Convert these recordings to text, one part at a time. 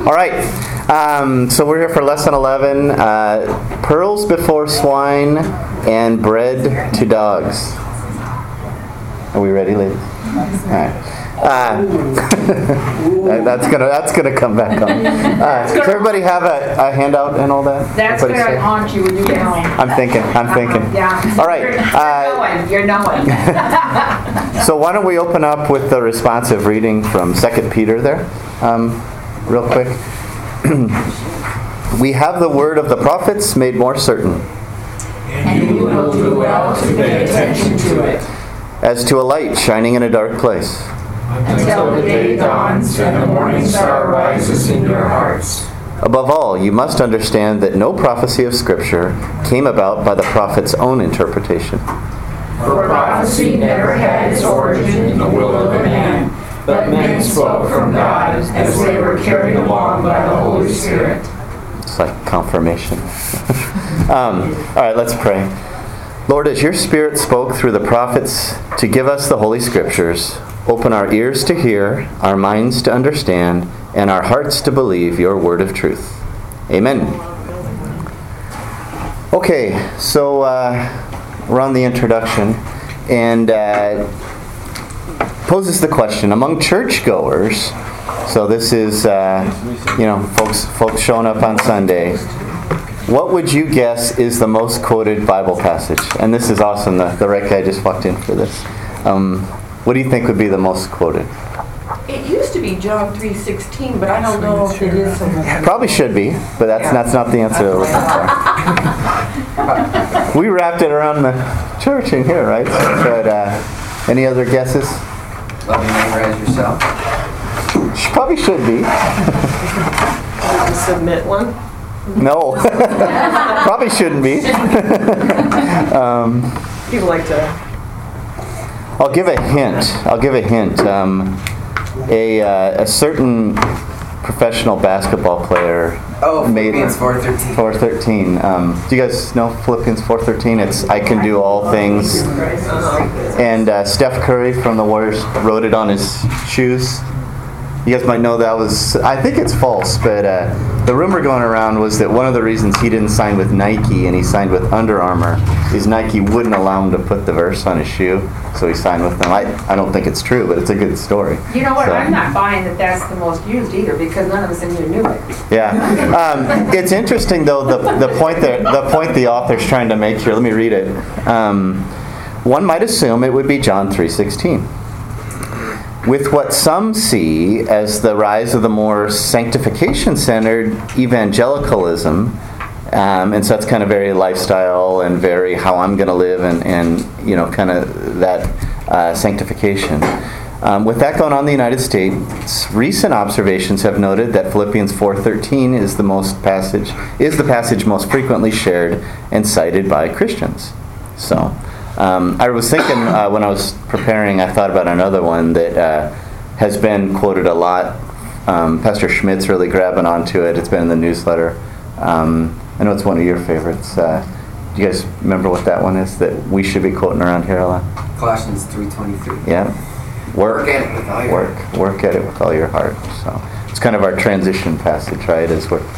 All right. So we're here for lesson 11, pearls before swine and bread to dogs. Are we ready, ladies? All right. That's gonna come back on. Does everybody have a handout and all that? That's going to haunt you when you get home. I'm thinking. Yeah. All right. You're knowing. So why don't we open up with the responsive reading from 2 Peter there, real quick. We have the word of the prophets made more certain. And you will do well to pay attention to it. As to a light shining in a dark place. Until the day dawns and the morning star rises in your hearts. Above all, you must understand that no prophecy of Scripture came about by the prophet's own interpretation. For prophecy never had its origin in the will of a man, but men spoke from God as they were carried along by the Holy Spirit. It's like confirmation. All right, let's pray. Lord, as your Spirit spoke through the prophets to give us the Holy Scriptures, open our ears to hear, our minds to understand, and our hearts to believe your word of truth. Amen. Okay, so we're on the introduction, and poses the question, among churchgoers, so this is, folks showing up on Sunday, what would you guess is the most quoted Bible passage? And this is awesome, the right guy just walked in for this. What do you think would be the most quoted? It used to be John 3:16, but I don't know if it is. Probably should be, but that's not the answer we're looking for. We wrapped it around the church in here, right? But any other guesses? Love your neighbor as yourself. Probably should be. Submit one? No. Probably shouldn't be. People like to... I'll give a hint. A certain professional basketball player made Philippians 4:13. 4:13. Do you guys know Philippians 4:13? It's I can do all things. And Steph Curry from the Warriors wrote it on his shoes. You guys might know that was, I think it's false, but the rumor going around was that one of the reasons he didn't sign with Nike and he signed with Under Armour is Nike wouldn't allow him to put the verse on his shoe, so he signed with them. I don't think it's true, but it's a good story. You know what? So, I'm not buying that that's the most used either, because none of us in here knew it. Yeah. It's interesting, though, the point the author's trying to make here. Let me read it. One might assume it would be John 3:16. With what some see as the rise of the more sanctification-centered evangelicalism, and so that's kind of very lifestyle and very how I'm going to live and kind of that sanctification. With that going on in the United States, recent observations have noted that Philippians 4:13 is the passage most frequently shared and cited by Christians. So. I was thinking when I was preparing, I thought about another one that has been quoted a lot. Pastor Schmidt's really grabbing onto it. It's been in the newsletter. I know it's one of your favorites. Do you guys remember what that one is that we should be quoting around here a lot? Colossians 3:23. Yeah. Work at it with all your heart. Work at it with all your heart. So it's kind of our transition passage, right? As we're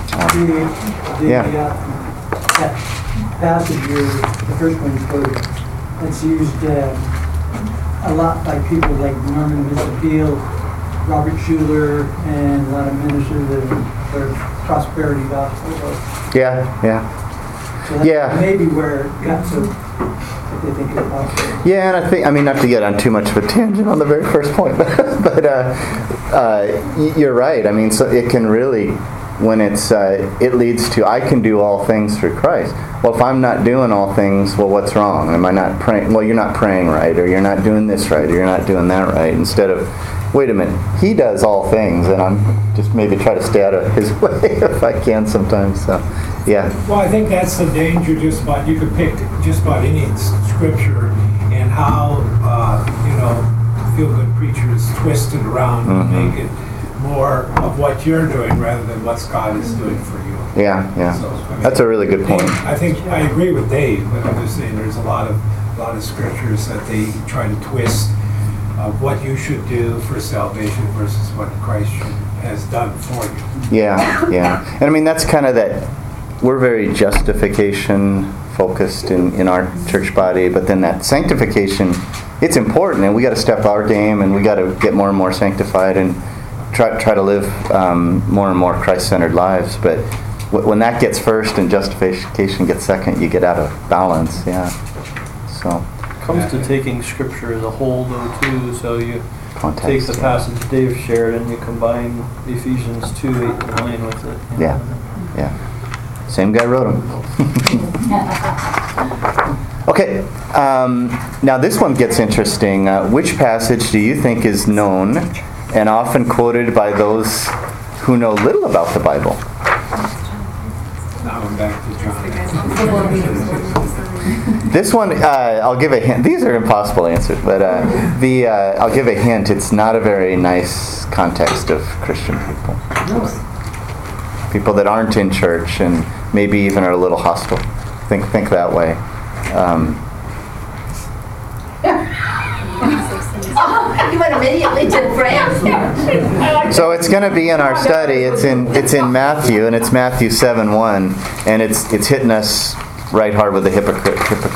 that passage here, the first one you quoted, it's used a lot by people like Norman Vincent, Robert Schuller, and a lot of ministers that are prosperity gospel. Yeah. So that's maybe where it got so that they think it's possible. Yeah, and I mean, not to get on too much of a tangent on the very first point, but you're right. I mean, so it can really, when it leads to I can do all things through Christ. Well, if I'm not doing all things, well, what's wrong? Am I not praying? Well, you're not praying right, or you're not doing this right, or you're not doing that right. Instead of, wait a minute, he does all things, and I'm just maybe try to stay out of his way if I can sometimes. So, yeah. Well, I think that's the danger. You could pick just about any scripture and how feel-good preachers twist it around and make it more of what you're doing rather than what God is doing for you. Yeah. So, that's a really good point. I think I agree with Dave, but I'm just saying there's a lot of scriptures that they try to twist of what you should do for salvation versus what Christ has done for you. Yeah, yeah. And I mean, that's kind of that, we're very justification focused in our church body, but then that sanctification, it's important, and we got to step our game, and we got to get more and more sanctified and try to live more and more Christ-centered lives. But when that gets first and justification gets second, you get out of balance. Yeah. So. Comes to taking Scripture as a whole, though, too. So you Context, take the passage Dave shared and you combine Ephesians 2:8-9 with it. Yeah. Yeah. Same guy wrote them. Okay. Now this one gets interesting. Which passage do you think is known and often quoted by those who know little about the Bible? Now I'm back to John. This one, I'll give a hint. These are impossible answers, but I'll give a hint. It's not a very nice context of Christian people. People that aren't in church and maybe even are a little hostile. Think that way. You went immediately to France. So it's going to be in our study. It's in Matthew, and it's Matthew 7:1, and it's hitting us right hard with the hypocrite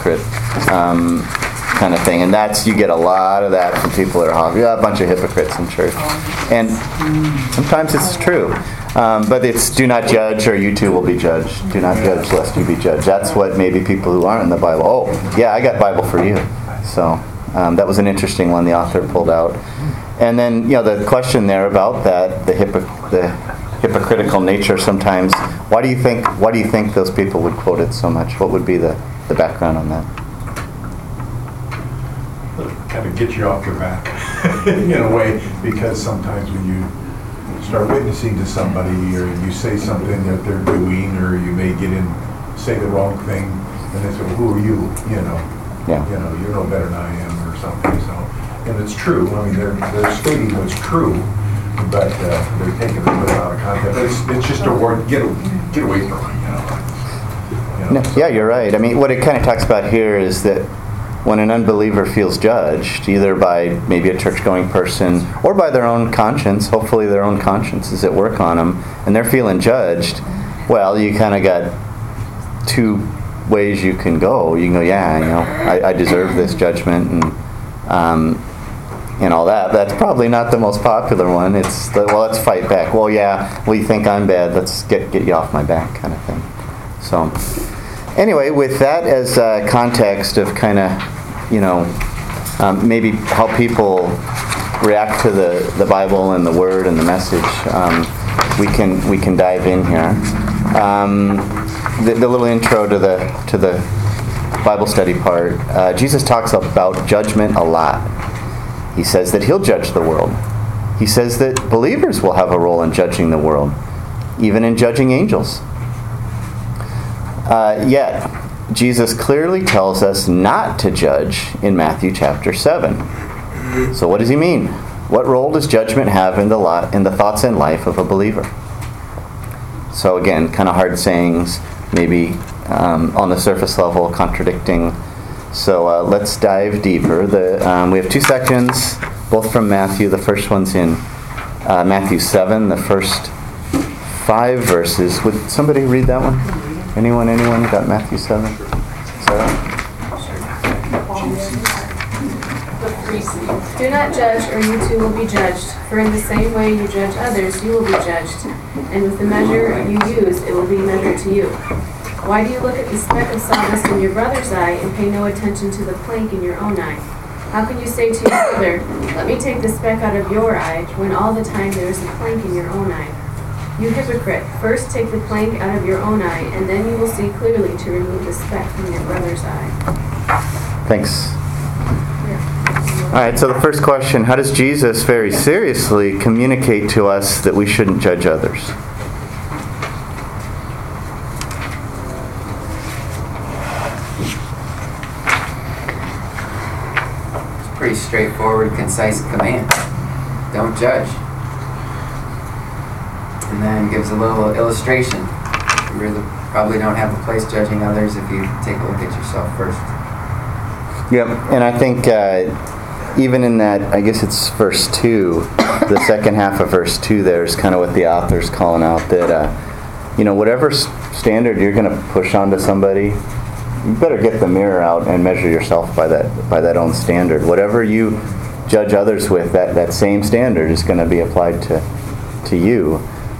kind of thing. And you get a lot of that from people that are a bunch of hypocrites in church. And sometimes it's true. But it's do not judge or you too will be judged. Do not judge lest you be judged. That's what maybe people who aren't in the Bible, oh, yeah, I got Bible for you. So that was an interesting one the author pulled out. And then, the question there about that, the hypocritical nature sometimes, why do you think those people would quote it so much? What would be the background on that? Kind of get you off your back in a way, because sometimes when you start witnessing to somebody or you say something that they're doing, or you may say the wrong thing, and they say, well, who are you? Yeah. You're no better than I am, or something. So, and it's true. I mean, they're stating what's true, but they're taking it out of context. It's just a word. Get away from it. No, yeah, you're right. I mean, what it kind of talks about here is that when an unbeliever feels judged, either by maybe a church-going person or by their own conscience, hopefully their own conscience is at work on them, and they're feeling judged, well, you kind of got two ways you can go. You can go, I deserve this judgment, and all that. That's probably not the most popular one. It's let's fight back. Well, you think I'm bad. Let's get you off my back, kind of thing. So, anyway, with that as context of kind of, maybe how people react to the Bible and the Word and the message, we can dive in here. The little intro to the Bible study part. Jesus talks about judgment a lot. He says that He'll judge the world. He says that believers will have a role in judging the world, even in judging angels. Yet, Jesus clearly tells us not to judge in Matthew chapter 7. So what does He mean? What role does judgment have in the thoughts and life of a believer? So again, kind of hard sayings, maybe on the surface level, contradicting. So let's dive deeper. We have two sections, both from Matthew. The first one's in Matthew 7, the first 5 verses. Would somebody read that one? Anyone got Matthew 7? Do not judge, or you too will be judged. For in the same way you judge others, you will be judged. And with the measure you use, it will be measured to you. Why do you look at the speck of sawdust in your brother's eye and pay no attention to the plank in your own eye? How can you say to your brother, let me take the speck out of your eye, when all the time there is a plank in your own eye? You hypocrite, first take the plank out of your own eye, and then you will see clearly to remove the speck from your brother's eye. Thanks. All right, so the first question, how does Jesus very seriously communicate to us that we shouldn't judge others? It's a pretty straightforward, concise command. Don't judge. And then gives a little illustration. You really probably don't have a place judging others if you take a look at yourself first. Yep, and I think even in that, I guess it's verse 2, the second half of verse 2 there is kind of what the author's calling out, that, whatever standard you're going to push onto somebody, you better get the mirror out and measure yourself by that own standard. Whatever you judge others with, that same standard is going to be applied to you.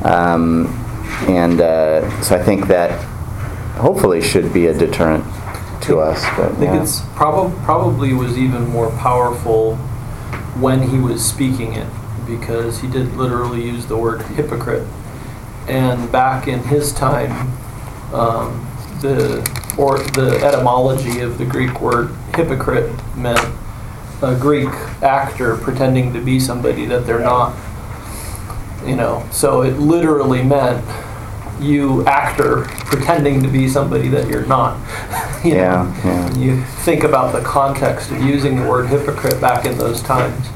So I think that hopefully should be a deterrent to us. But, I think it's probably was even more powerful when he was speaking it, because he did literally use the word hypocrite. And back in his time, the etymology of the Greek word hypocrite meant a Greek actor pretending to be somebody that they're not. So it literally meant you actor pretending to be somebody that you're not. You think about the context of using the word hypocrite back in those times.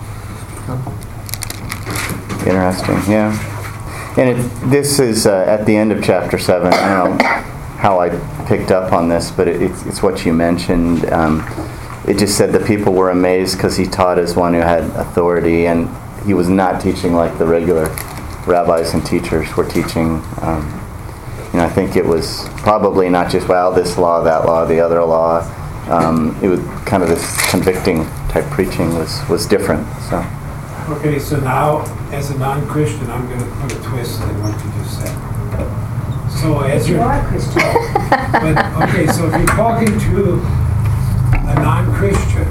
Interesting, yeah. And this is at the end of chapter 7. I don't know how I picked up on this, but it's what you mentioned. It just said the people were amazed because he taught as one who had authority, and he was not teaching like the regular rabbis and teachers were teaching. I think it was probably not just, this law, that law, the other law. It was kind of this convicting type preaching was different. So. Okay, so now, as a non-Christian, I'm going to put a twist in what you just said. So as You are a Christian. So if you're talking to a non-Christian,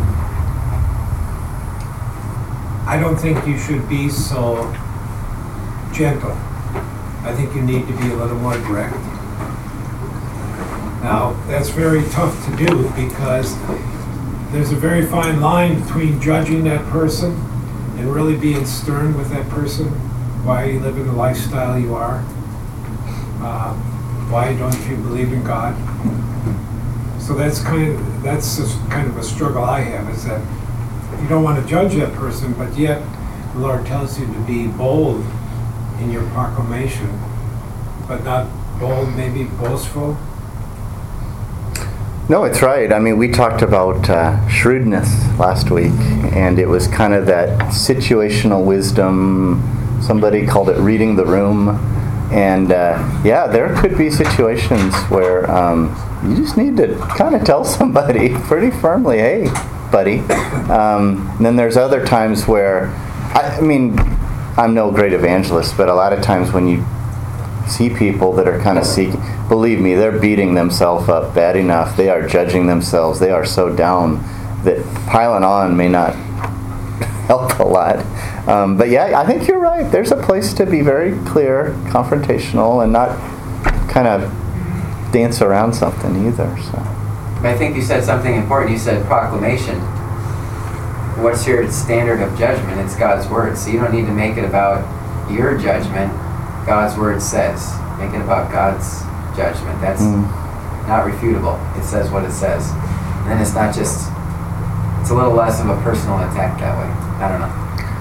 I don't think you should be so gentle. I think you need to be a little more direct. Now, that's very tough to do because there's a very fine line between judging that person and really being stern with that person. Why are you living the lifestyle you are? Why don't you believe in God? So that's kind of a struggle I have, is that you don't want to judge that person, but yet the Lord tells you to be bold in your proclamation, but not bold, maybe boastful. No, it's right. I mean, we talked about shrewdness last week, and it was kind of that situational wisdom. Somebody called it reading the room. And there could be situations where you just need to kind of tell somebody pretty firmly, hey, buddy. And then there's other times where, I'm no great evangelist, but a lot of times when you see people that are kind of seeking, believe me, they're beating themselves up bad enough. They are judging themselves. They are so down that piling on may not help a lot. But I think you're right. There's a place to be very clear, confrontational, and not kind of dance around something either. So. I think you said something important. You said proclamation. What's your standard of judgment? It's God's word. So you don't need to make it about your judgment. God's word says. Make it about God's judgment. That's not refutable. It says what it says. And then it's not just, it's a little less of a personal attack that way. I don't know.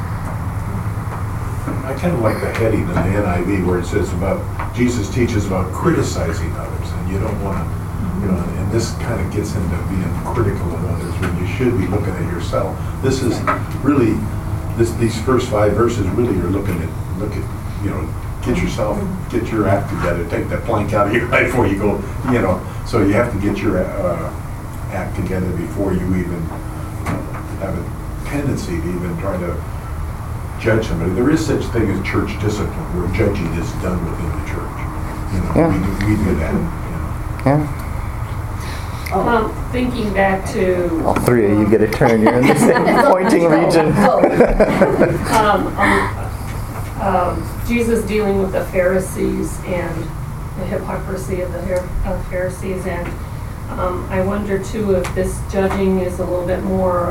I kind of like the heading in the NIV where it says about, Jesus teaches about criticizing others, and you don't want to, and this kind of gets into being critical of others when you should be looking at yourself. This is really, these first 5 verses really are look at, get your act together, take that plank out of your eye before you go, so you have to get your act together before you even have a tendency to even try to judge somebody. There is such thing as church discipline, where judging is done within the church. We do that. Thinking back to All 3 of you get a turn. You're in the same pointing region. Jesus dealing with the Pharisees and the hypocrisy of the Pharisees, and I wonder too if this judging is a little bit more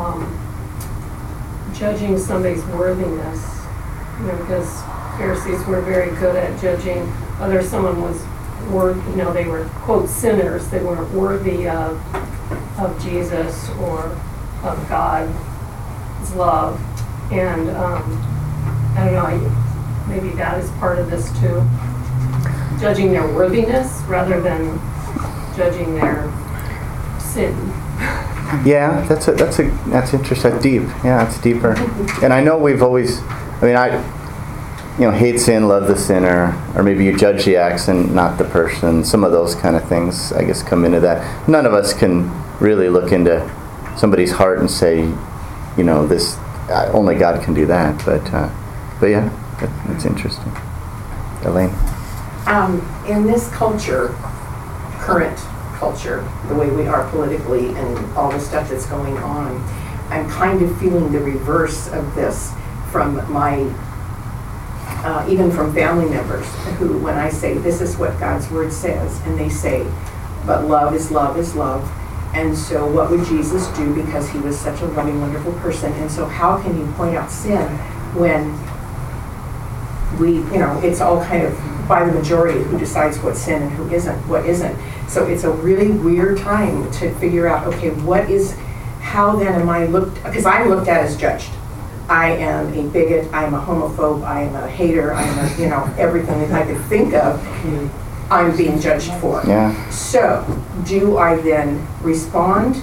judging somebody's worthiness, because Pharisees were very good at judging whether someone was they were, quote, sinners. They weren't worthy of Jesus or of God's love. And I don't know, maybe that is part of this too. Judging their worthiness rather than judging their sin. Yeah, that's interesting. That's deep. Yeah, it's deeper. And I know we've always, hate sin, love the sinner, or maybe you judge the acts and not the person. Some of those kind of things, I guess, come into that. None of us can really look into somebody's heart and say, this. Only God can do that. But yeah, that's interesting. Elaine. In this culture, current culture, the way we are politically and all the stuff that's going on, I'm kind of feeling the reverse of this from my, even from family members who, when I say this is what God's word says, and they say, but love is love is love. And so what would Jesus do, because he was such a loving, wonderful person? And so how can you point out sin when we, it's all kind of by the majority who decides what's sin and who isn't, what isn't. So it's a really weird time to figure out, okay, how then am I looked, because I'm looked at as judged. I am a bigot, I am a homophobe, I am a hater, I am a, everything that I could think of. I'm being judged for. Yeah. So, do I then respond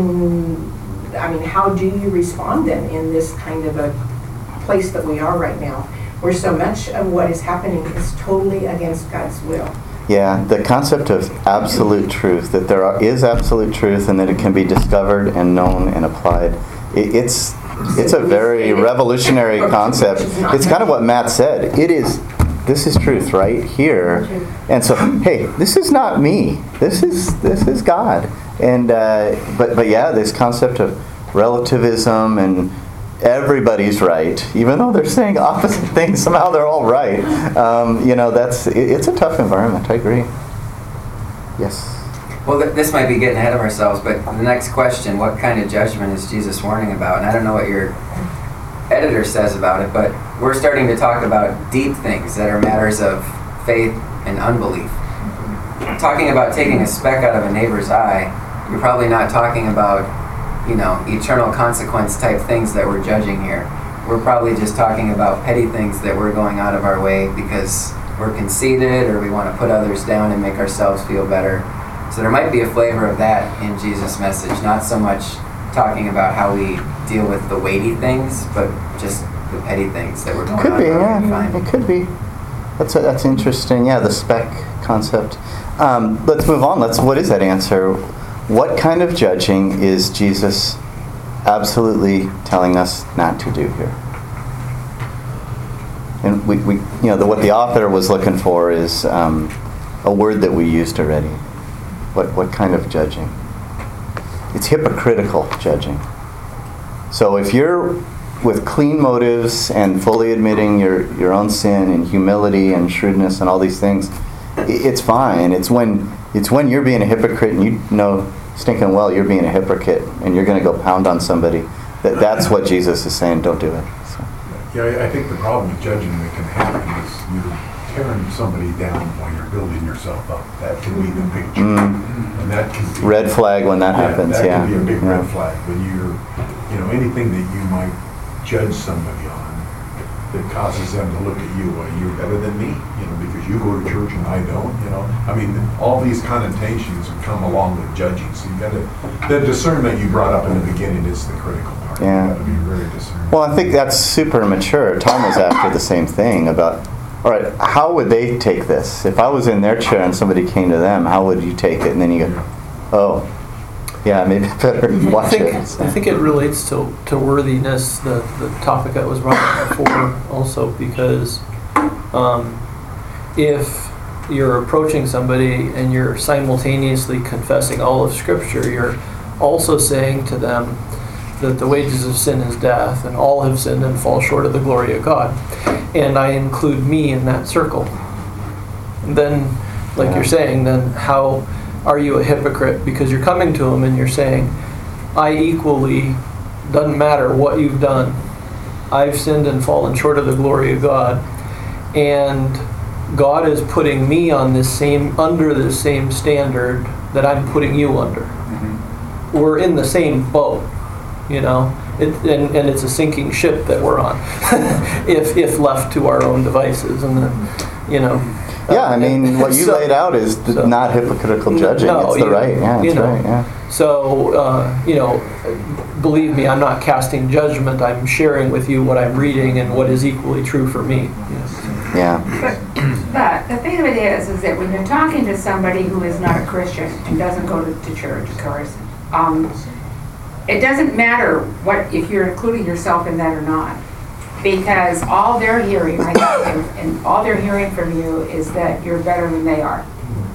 how do you respond then in this kind of a place that we are right now, where so much of what is happening is totally against God's will? Yeah, the concept of absolute truth, that there is absolute truth and that it can be discovered and known and applied. It's a very revolutionary concept. It's kind of what Matt said. This is truth right here. And so, hey, this is not me. This is God. And but yeah, this concept of relativism and everybody's right, even though they're saying opposite things, somehow they're all right. It's a tough environment. I agree. Yes. Well, this might be getting ahead of ourselves, but the next question, what kind of judgment is Jesus warning about? And I don't know what your editor says about it, but we're starting to talk about deep things that are matters of faith and unbelief. Talking about taking a speck out of a neighbor's eye, you're probably not talking about, eternal consequence type things that we're judging here. We're probably just talking about petty things that we're going out of our way because we're conceited or we want to put others down and make ourselves feel better. So there might be a flavor of that in Jesus' message, not so much talking about how we deal with the weighty things, but just the petty things that we're going Could on. be, yeah. It could be. That's interesting. Yeah, the spec concept. Let's move on. What is that answer? What kind of judging is Jesus absolutely telling us not to do here? And we what the author was looking for is a word that we used already. What kind of judging? It's hypocritical judging. So if you're with clean motives and fully admitting your own sin and humility and shrewdness and all these things, it's fine. It's when you're being a hypocrite and you know stinking well you're being a hypocrite and you're going to go pound on somebody. That's what Jesus is saying. Don't do it. So. Yeah, I think the problem with judging that can happen is you're tearing somebody down while you're building yourself up. That can be the picture. And that can be red flag when that happens. That yeah. can be a big red flag when you're, anything that you might judge somebody on that causes them to look at you, well, you're better than me, because you go to church and I don't, all these connotations come along with judging. So you got to, the discernment you brought up in the beginning is the critical part. Yeah. You got to be very discerning. Well, I think that's super mature. Tom was after the same thing about, all right, how would they take this? If I was in their chair and somebody came to them, how would you take it? And then you go, oh, yeah, maybe better watch it. I think it relates to worthiness, the topic that was brought up before also, because if you're approaching somebody and you're simultaneously confessing all of Scripture, you're also saying to them that the wages of sin is death, and all have sinned and fall short of the glory of God. And I include me in that circle. And then, like you're saying, then how are you a hypocrite? Because you're coming to him and you're saying, I equally, doesn't matter what you've done, I've sinned and fallen short of the glory of God. And God is putting me on under the same standard that I'm putting you under. We're in the same boat, and it's a sinking ship that we're on, if left to our own devices, and then, you know. Yeah, I mean, what you laid out is not hypocritical judging. No, it's the right. Yeah, it's right. Yeah. So, you know, believe me, I'm not casting judgment. I'm sharing with you what I'm reading and what is equally true for me. Yeah. But the thing of it is that when you're talking to somebody who is not a Christian and doesn't go to church, of course, it doesn't matter what if you're including yourself in that or not, because all they're hearing, I think, and all they're hearing from you is that you're better than they are.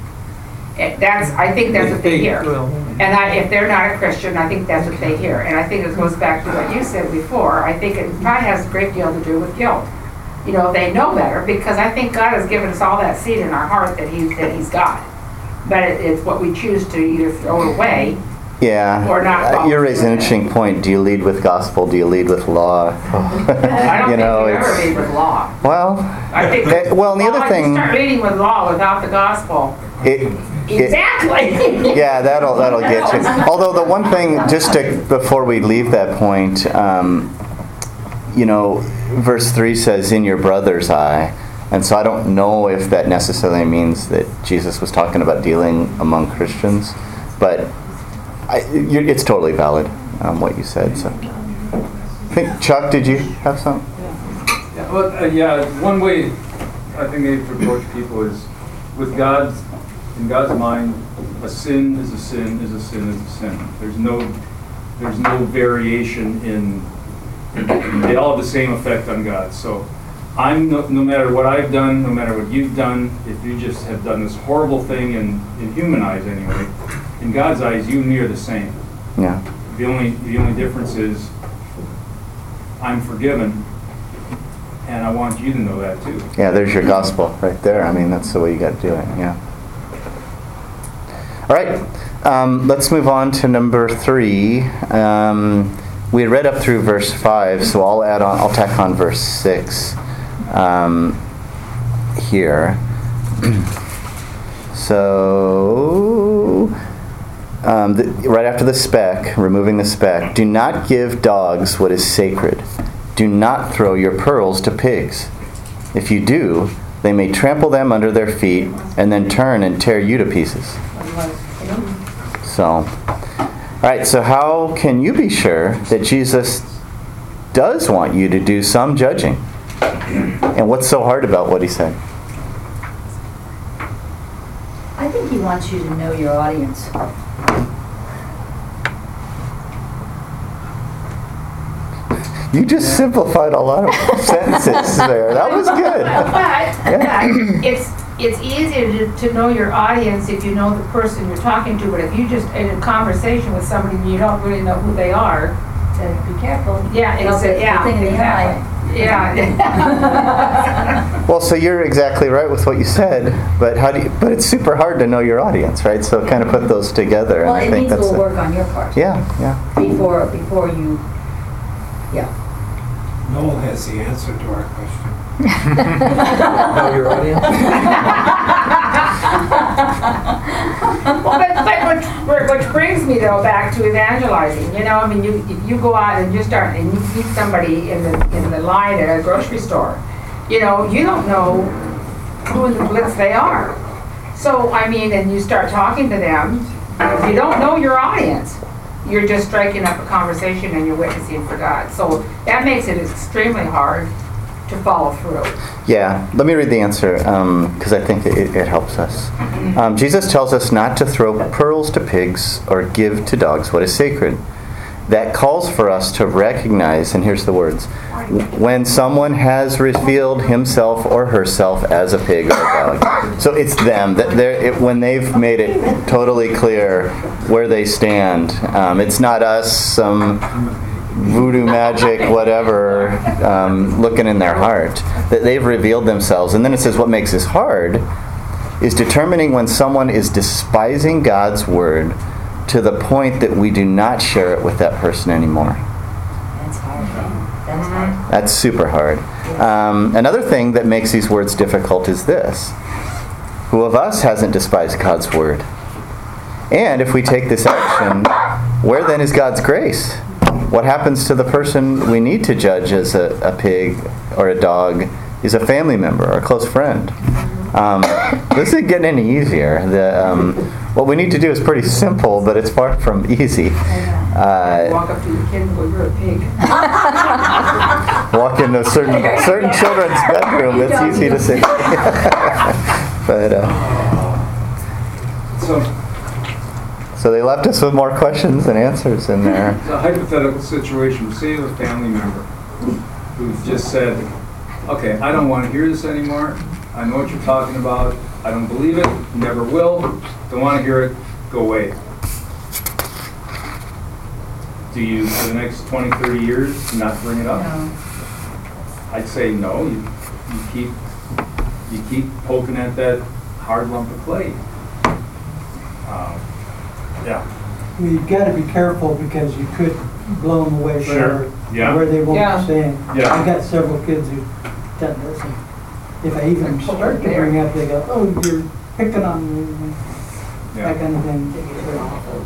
I think that's what they hear. And if they're not a Christian, I think that's what they hear. And I think it goes back to what you said before. I think it probably has a great deal to do with guilt. You know, they know better, because I think God has given us all that seed in our heart that He's got. But it's what we choose to either throw away. Yeah. Or not. You raise an interesting point. Do you lead with gospel? Do you lead with law? I don't think you ever lead with law. Well, I think. And the other thing. You start leading with law without the gospel. Exactly. Yeah, that'll get you. Although the one thing, just before we leave that point, you know, verse 3 says, "In your brother's eye," and so I don't know if that necessarily means that Jesus was talking about dealing among Christians, but it's totally valid what you said. So, I think Chuck, did you have something? Yeah, well, one way I think maybe to approach people is with in God's mind, a sin is a sin is a sin is a sin. There's no variation in. They all have the same effect on God. So I'm no matter what I've done, no matter what you've done, if you just have done this horrible thing in human eyes anyway, in God's eyes, you and me are the same. Yeah. The only difference is I'm forgiven, and I want you to know that too. Yeah, there's your gospel right there. I mean, that's the way you got to do it. Yeah. All right. Let's move on to number 3. We had read up through verse 5, so I'll tack on verse 6 here. So, right after the speck, removing the speck, "Do not give dogs what is sacred. Do not throw your pearls to pigs. If you do, they may trample them under their feet and then turn and tear you to pieces." So, all right, so how can you be sure that Jesus does want you to do some judging? And what's so hard about what He said? I think He wants you to know your audience. You just simplified a lot of sentences there. That was good. But it's easier to know your audience if you know the person you're talking to. But if you just in a conversation with somebody and you don't really know who they are, Then be careful. yeah, Don't it's get the thing in the exactly. eye. Yeah. Well, so you're exactly right with what you said, but but it's super hard to know your audience, right? So kind of put those together. Well, and I it think needs a that's little work on your part. Yeah. Before you, yeah. Noel has the answer to our question. Know your audience? Well, but which brings me though back to evangelizing. You know, I mean, if you go out and you start and you meet somebody in the line at a grocery store, you know, you don't know who in the blitz they are. So I mean, and you start talking to them. If you don't know your audience, you're just striking up a conversation and you're witnessing for God. So that makes it extremely hard to follow through. Yeah, let me read the answer because I think it helps us. Jesus tells us not to throw pearls to pigs or give to dogs what is sacred. That calls for us to recognize, and here's the words, when someone has revealed himself or herself as a pig or a dog. So it's them, when they've made it totally clear where they stand. It's not us, some voodoo magic, whatever, looking in their heart. That they've revealed themselves. And then it says what makes this hard is determining when someone is despising God's word to the point that we do not share it with that person anymore. That's hard. That's hard. That's super hard. Another thing that makes these words difficult is this. Who of us hasn't despised God's word? And if we take this action, where then is God's grace? What happens to the person we need to judge as a pig or a dog is a family member or a close friend. This isn't getting any easier. What we need to do is pretty simple, but it's far from easy. Walk up to your kid and go, "You're a pig." Walk into certain children's bedroom. It's easy to say. But so they left us with more questions than answers in there. A hypothetical situation, say you have a family member who just said, okay, I don't want to hear this anymore. I know what you're talking about. I don't believe it. Never will. Don't want to hear it. Go away. Do you, for the next 20, 30 years, not bring it up? No. I'd say no. You keep poking at that hard lump of clay. Yeah. We've got to be careful because you could blow them away Sure. forever. Yeah. Where they won't Yeah. stand. Yeah. I've got several kids who've done this. And if I even start to bring up, they go, "Oh, you're picking on me." Yeah. That kind of thing. They get rid of.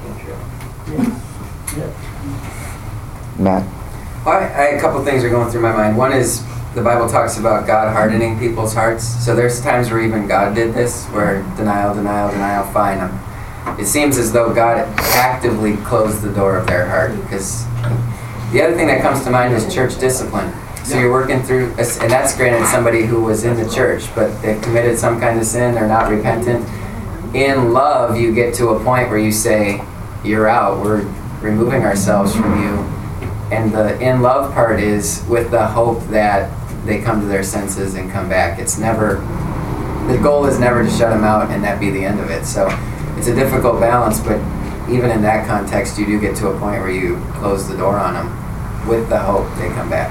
Yeah. Matt. Well, a couple things are going through my mind. One is the Bible talks about God hardening people's hearts. So there's times where even God did this, where denial, fine. It seems as though God actively closed the door of their heart. Because the other thing that comes to mind is church discipline. So you're working through, and that's granted somebody who was in the church, but they've committed some kind of sin, they're not repentant. In love, you get to a point where you say, "You're out. We're removing ourselves from you." And the in love part is with the hope that they come to their senses and come back. It's never, the goal is never to shut them out and that be the end of it. So it's a difficult balance, but even in that context, you do get to a point where you close the door on them with the hope they come back.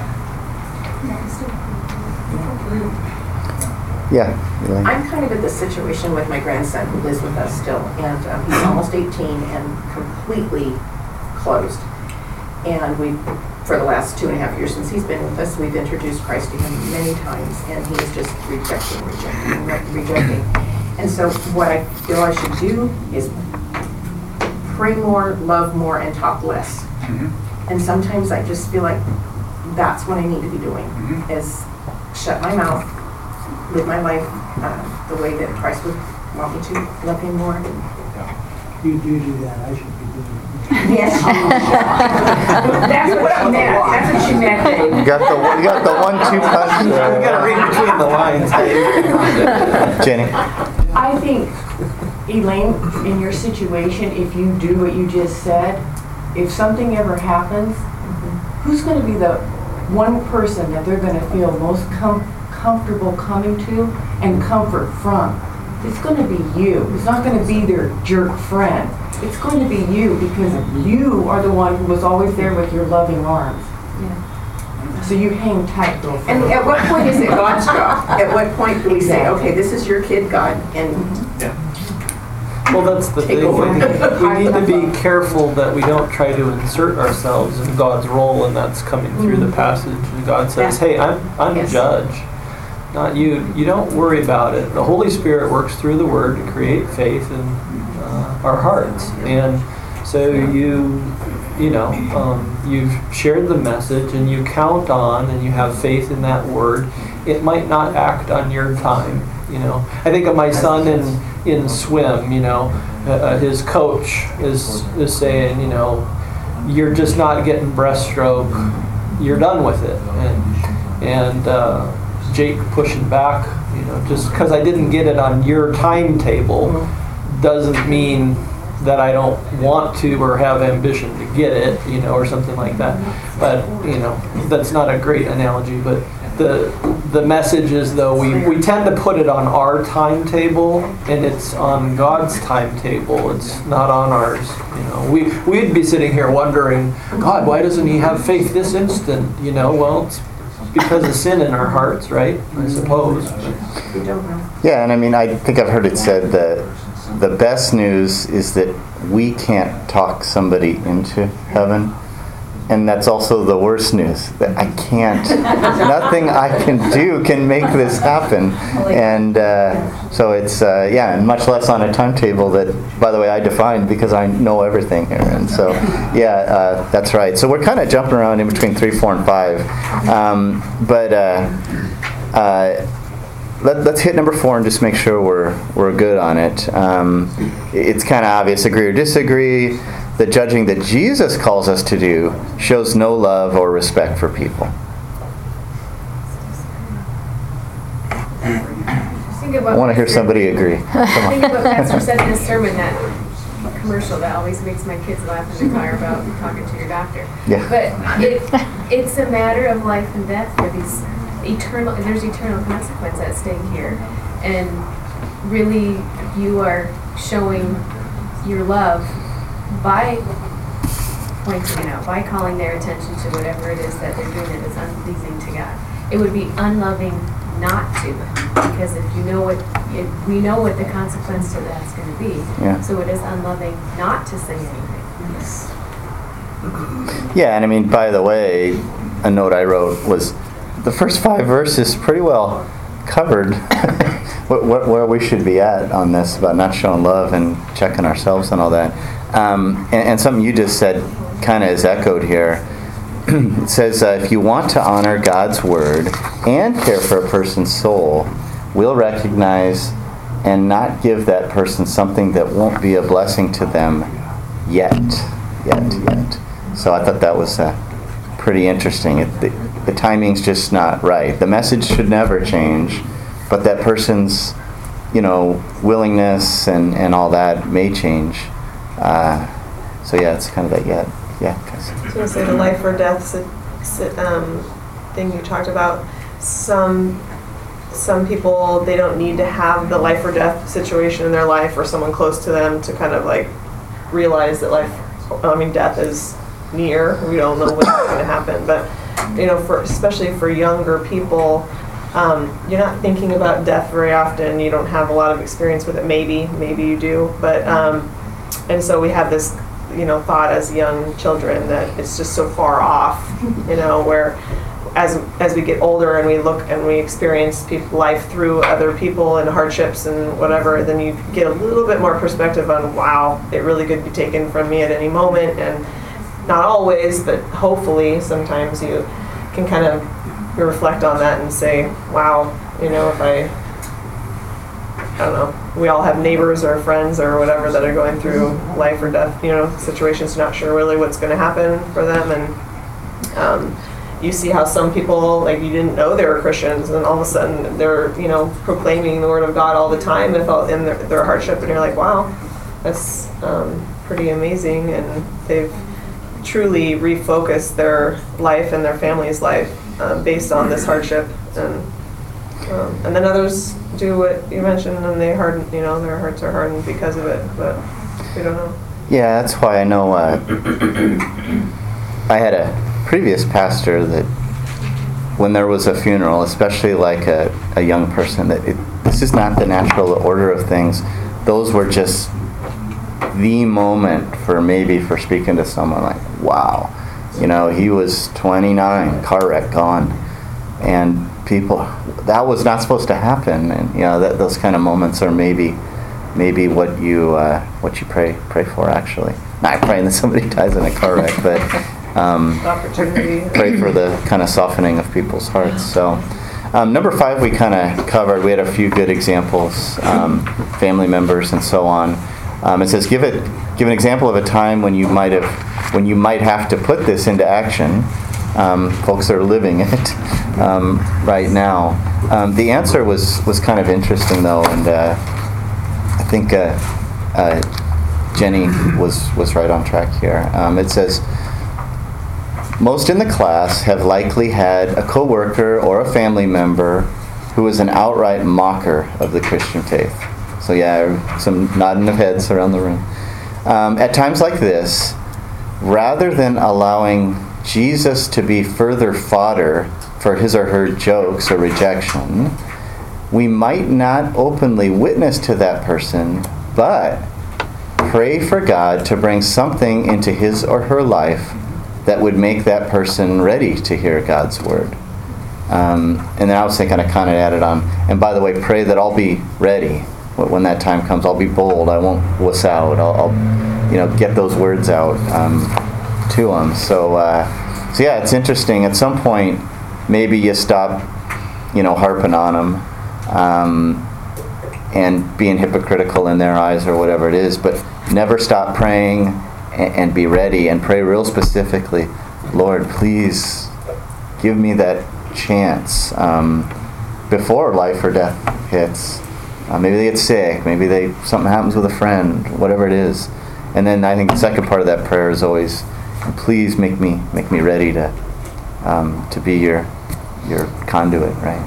Yeah. Elaine. I'm kind of in this situation with my grandson who lives with us still, and he's almost 18 and completely closed. And for the last 2.5 years since he's been with us, we've introduced Christ to him many times, and he is just rejecting. And so what I feel I should do is pray more, love more, and talk less. Mm-hmm. And sometimes I just feel like that's what I need to be doing, Mm-hmm. is shut my mouth, live my life the way that Christ would want me to, love him more. You do that. I should be doing it. Yes. That's what she meant. That's what she meant, Dave. You got the 1-2 punch there. You gotta read between the lines, Dave. Jenny. I think, Elaine, in your situation, if you do what you just said, if something ever happens, who's going to be the one person that they're going to feel most comfortable coming to and comfort from? It's going to be you. It's not going to be their jerk friend. It's going to be you, because you are the one who was always there with your loving arms. Yeah. So you hang tight, girlfriend. And at what point is it God's job? At what point do we say, okay, this is your kid, God, and Well, that's the Take thing. over. We need to be careful that we don't try to insert ourselves in God's role, and that's coming through the passage. And God says, "Hey, I'm Yes. judge, not you. You don't worry about it. The Holy Spirit works through the Word to create faith in our hearts, and so you've shared the message, and you count on, and you have faith in that Word. It might not act on your time. I think of my son in swim. His coach is saying, you're just not getting breaststroke. You're done with it, and Jake pushing back. Just because I didn't get it on your timetable doesn't mean that I don't want to or have ambition to get it, or something like that. But that's not a great analogy. But the message is, though, we tend to put it on our timetable, and it's on God's timetable. It's not on ours. We'd be sitting here wondering, God, why doesn't He have faith this instant? Well, it's because of sin in our hearts, right? I suppose. we don't know. Yeah, and I think I've heard it said that the best news is that we can't talk somebody into heaven, And that's also the worst news, that I can't, nothing I can do can make this happen. And so it's, and much less on a timetable that, by the way, I defined because I know everything here. And so, that's right. So we're kind of jumping around in between 3, 4, and 5. Let's hit number 4 and just make sure we're good on it. It's kind of obvious, agree or disagree. The judging that Jesus calls us to do shows no love or respect for people. I want to hear somebody agree. Think about Pastor said in his sermon, that commercial that always makes my kids laugh in the car about talking to your doctor. Yeah. But it's a matter of life and death for these there's eternal consequence at stake here. And really, you are showing your love by pointing it out, by calling their attention to whatever it is that they're doing that is unpleasing to God. It would be unloving not to, because if you know we know what the consequence to that's going to be. Yeah. So it is unloving not to say anything. Yeah, and I mean, by the way, a note I wrote was the first 5 verses pretty well covered where we should be at on this about not showing love and checking ourselves and all that. And something you just said kind of is echoed here. It says, if you want to honor God's word and care for a person's soul, we'll recognize and not give that person something that won't be a blessing to them yet. So I thought that was pretty interesting. The timing's just not right. The message should never change, but that person's, willingness and all that may change. It's kind of that yet. Yeah. I was going to say the life or death thing you talked about. Some people, they don't need to have the life or death situation in their life or someone close to them to kind of like realize that death is near. We don't know what's going to happen, but especially for younger people, you're not thinking about death very often. You don't have a lot of experience with it. Maybe you do, but and so we have this thought as young children that it's just so far off, where as we get older and we look and we experience life through other people and hardships and whatever, then you get a little bit more perspective on, wow, it really could be taken from me at any moment. And not always, but hopefully sometimes you can kind of reflect on that and say, wow, if I don't know, we all have neighbors or friends or whatever that are going through life or death, situations, not sure really what's going to happen for them. And you see how some people, you didn't know they were Christians, and all of a sudden they're, proclaiming the word of God all the time in their hardship, and you're like, wow, that's pretty amazing. And they've truly refocused their life and their family's life based on this hardship. And then others do what you mentioned, and they harden, their hearts are hardened because of it, but we don't know. Yeah, that's why I know I had a previous pastor that when there was a funeral, especially like a young person, this is not the natural order of things. Those were just the moment for speaking to someone like, wow, he was 29, car wreck, gone. And people, that was not supposed to happen. And those kind of moments are maybe what you pray for, actually. Not praying that somebody dies in a car wreck, but opportunity. Pray for the kind of softening of people's hearts. So number 5 we kind of covered. We had a few good examples, family members and so on. It says give an example of a time when you might have to put this into action. Folks are living it right now. The answer was kind of interesting though, and I think Jenny was right on track here. It says most in the class have likely had a coworker or a family member who is an outright mocker of the Christian faith. So some nodding of heads around the room. At times like this, rather than allowing Jesus to be further fodder for his or her jokes or rejection, we might not openly witness to that person, but pray for God to bring something into his or her life that would make that person ready to hear God's word. And then I was thinking, I kind of added on, and by the way, pray that I'll be ready when that time comes. I'll be bold. I won't wuss out. I'll get those words out to them. So yeah, it's interesting. At some point, maybe you stop, harping on them and being hypocritical in their eyes or whatever it is, but never stop praying and be ready and pray real specifically, Lord, please give me that chance before life or death hits. Maybe they get sick, maybe something happens with a friend, whatever it is. And then I think the second part of that prayer is always, please make me ready to be your conduit, right?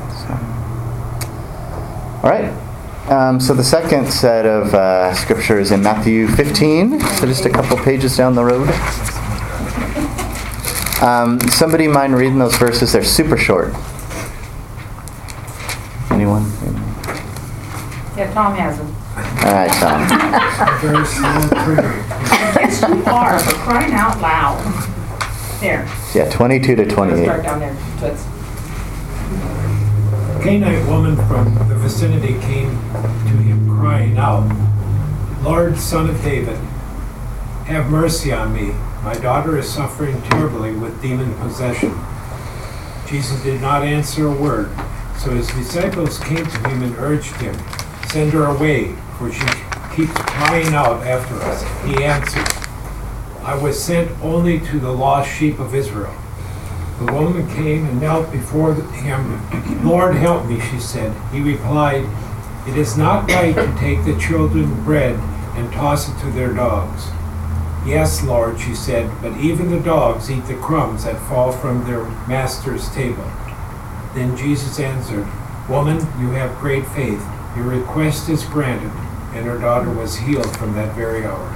So, all right. So the second set of scripture is in Matthew 15, so just a couple pages down the road. Somebody mind reading those verses? They're super short. Anyone? Yeah, Tom has them. All right, Tom. Very slow prayer. Yes, you are, for crying out loud. There. Yeah, 22 to 28. Start down there, Toots. A Canaanite woman from the vicinity came to him crying out, Lord, Son of David, have mercy on me. My daughter is suffering terribly with demon possession. Jesus did not answer a word, so his disciples came to him and urged him, send her away, for she keeps crying out after us. He answered, I was sent only to the lost sheep of Israel. The woman came and knelt before him. Lord, help me, she said. He replied, it is not right to take the children's bread and toss it to their dogs. Yes, Lord, she said, but even the dogs eat the crumbs that fall from their master's table. Then Jesus answered, Woman, you have great faith. Your request is granted. And her daughter was healed from that very hour.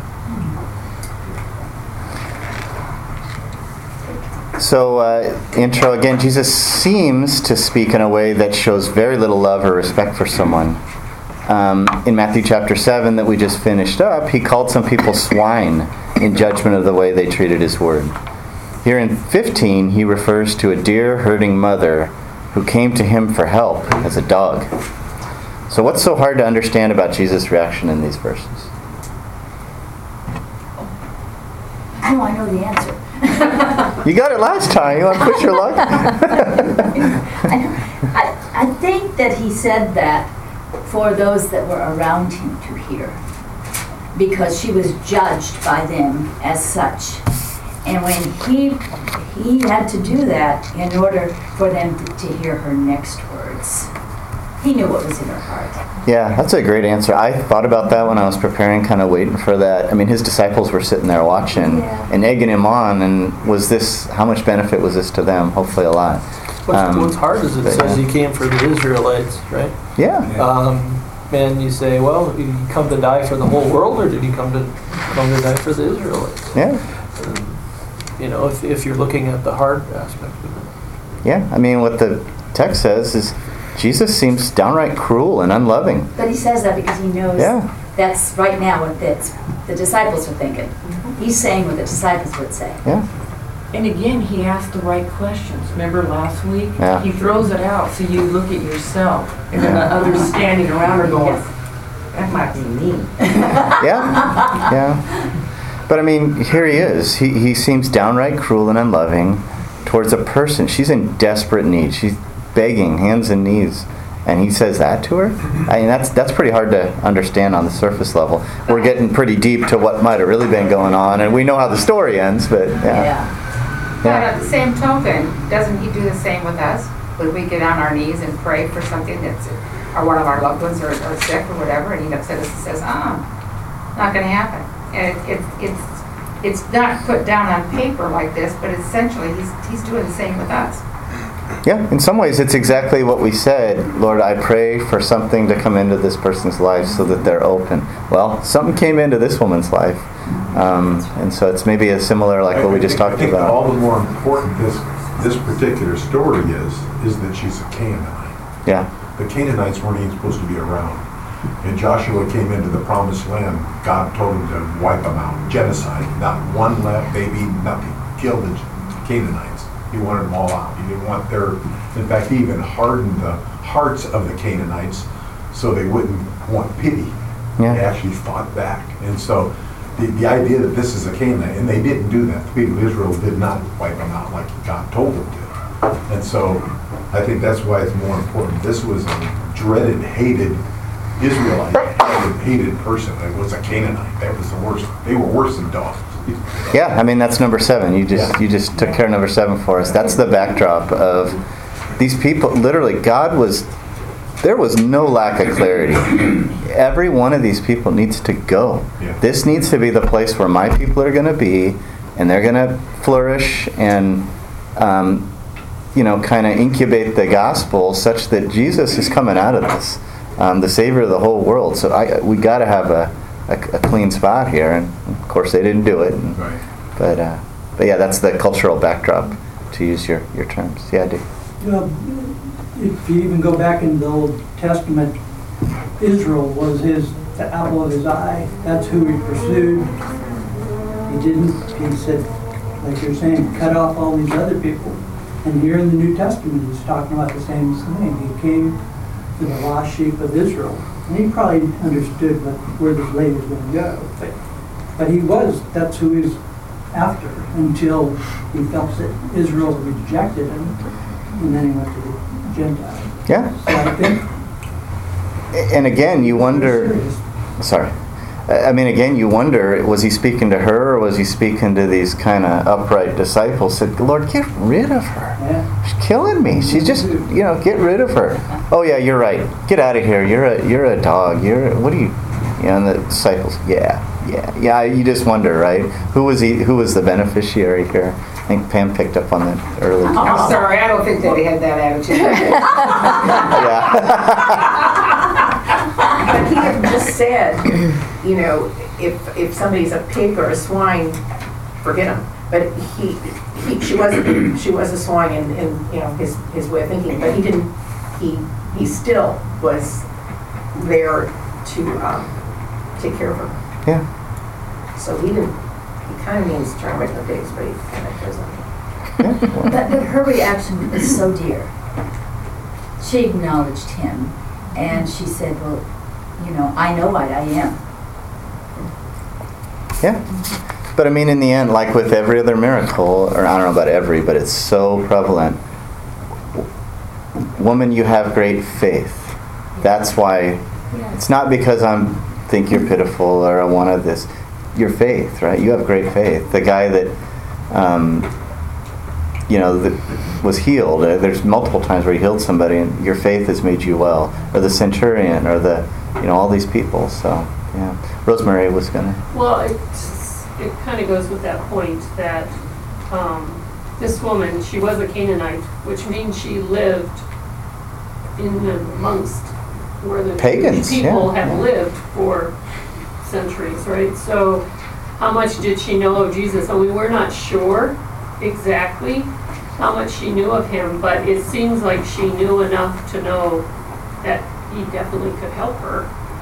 So, intro again, Jesus seems to speak in a way that shows very little love or respect for someone. In Matthew chapter 7 that we just finished up, he called some people swine in judgment of the way they treated his word. Here in 15, he refers to a deer herding mother who came to him for help as a dog. So what's so hard to understand about Jesus' reaction in these verses? Oh, I know the answer. You got it last time. You want to push your luck? I think that he said that for those that were around him to hear, because she was judged by them as such. And when he had to do that in order for them to hear her next words, he knew what was in her heart. Yeah, that's a great answer. I thought about that when I was preparing, kind of waiting for that. I mean, his disciples were sitting there watching and egging him on, and how much benefit was this to them? Hopefully a lot. What's hard is it says he came for the Israelites, right? Yeah. And you say, well, did he come to die for the whole world, or did he come to die for the Israelites? Yeah. If you're looking at the hard aspect of it. Yeah, I mean, what the text says is Jesus seems downright cruel and unloving. But he says that because he knows that's right now what the disciples are thinking. He's saying what the disciples would say. Yeah. And again, he asked the right questions. Remember last week? Yeah. He throws it out so you look at yourself. And then the others standing around are going, that might be me. Yeah. But I mean, here he is. He seems downright cruel and unloving towards a person. She's in desperate need. She's begging, hands and knees. And he says that to her? I mean, that's pretty hard to understand on the surface level. We're getting pretty deep to what might have really been going on, and we know how the story ends, but But at the same token, doesn't he do the same with us? When we get on our knees and pray for something or one of our loved ones are sick or whatever, and he looks at us and says, not going to happen. And it's not put down on paper like this, but essentially he's doing the same with us. Yeah, in some ways it's exactly what we said. Lord, I pray for something to come into this person's life so that they're open. Well, something came into this woman's life. And so it's maybe a similar, like what we just talked about. All the more important this particular story is that she's a Canaanite. Yeah. The Canaanites weren't even supposed to be around. And Joshua came into the promised land. God told him to wipe them out, genocide. Not one left baby, nothing. Kill the Canaanites. He wanted them all out. He didn't want their, in fact, he even hardened the hearts of the Canaanites so they wouldn't want pity. Yeah. They actually fought back. And so the idea that this is a Canaanite, and they didn't do that. The people of Israel did not wipe them out like God told them to. And so I think that's why it's more important. This was a dreaded, hated Israelite, hated person. It was a Canaanite. That was the worst. They were worse than dogs. Yeah, I mean that's number 7. You just took care of number 7 for us. That's the backdrop of these people. Literally, there was no lack of clarity. Every one of these people needs to go. Yeah. This needs to be the place where my people are going to be, and they're going to flourish and kind of incubate the gospel such that Jesus is coming out of this, the Savior of the whole world. So we got to have a clean spot here, and of course they didn't do it. Right. But yeah, that's the cultural backdrop, to use your terms. Yeah, Dick. If you even go back into the Old Testament, Israel was the apple of his eye. That's who he pursued. He said, like you're saying, cut off all these other people. And here in the New Testament, he's talking about the same thing. He came to the lost sheep of Israel. And he probably understood where this lady was going to go. But that's who he was after until he felt that Israel rejected him. And then he went to the Gentiles. Yeah. So I think. And again, you wonder. Sorry. I mean, again, you wonder, was he speaking to her or was he speaking to these kind of upright disciples? Said, Lord, get rid of her. Yeah. She's killing me. She's just, get rid of her. Oh yeah, you're right. Get out of here. You're a dog. What are you? And the disciples, yeah. You just wonder, right? Who was the beneficiary here? I think Pam picked up on that earlier. I'm sorry, I don't think that he had that attitude. Yeah. But he had just said, if somebody's a pig or a swine, forget him. But she was a swine in his way of thinking. But he didn't. He still was there to take care of her. Yeah. So he didn't. He kind of means turn away from the pigs, but he kind of doesn't. But her reaction is so dear. She acknowledged him, and she said, well, I know what I am. Yeah. But I mean, in the end, like with every other miracle, or I don't know about every, but it's so prevalent. Woman, you have great faith. That's why. It's not because think you're pitiful or I wanted this. Your faith, right? You have great faith. The guy that, that was healed. There's multiple times where he healed somebody, and your faith has made you well. Or the centurion, or all these people. So, yeah. Rosemary was gonna. Well, it kind of goes with that point that this woman, she was a Canaanite, which means she lived amongst where the pagans, people have lived for centuries, right? So how much did she know of Jesus? I mean, we're not sure exactly how much she knew of him, but it seems like she knew enough to know that he definitely could help her.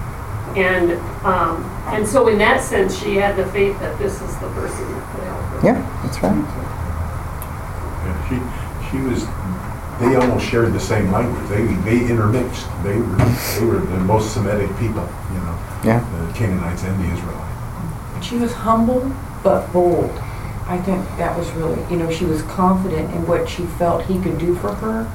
And so in that sense, she had the faith that this is the person that could help her. Yeah, that's right. Yeah, she was. They almost shared the same language. They intermixed. They were the most Semitic people, Yeah. The Canaanites and the Israelites. She was humble but bold. I think that was really, she was confident in what she felt he could do for her,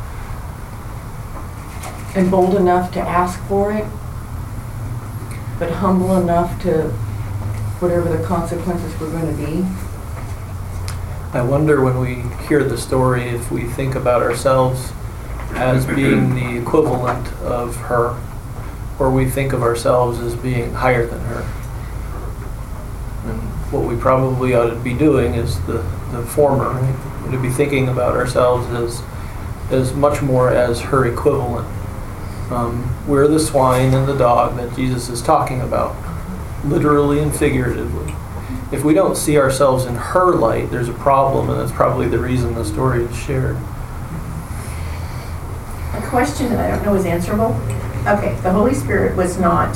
and bold enough to ask for it, but humble enough to whatever the consequences were going to be. I wonder when we hear the story if we think about ourselves as being the equivalent of her, or we think of ourselves as being higher than her. And what we probably ought to be doing is the former, right? To be thinking about ourselves as much more as her equivalent. We're the swine and the dog that Jesus is talking about, literally and figuratively. If we don't see ourselves in her light, there's a problem, and that's probably the reason the story is shared. A question that I don't know is answerable. Okay, the Holy Spirit did not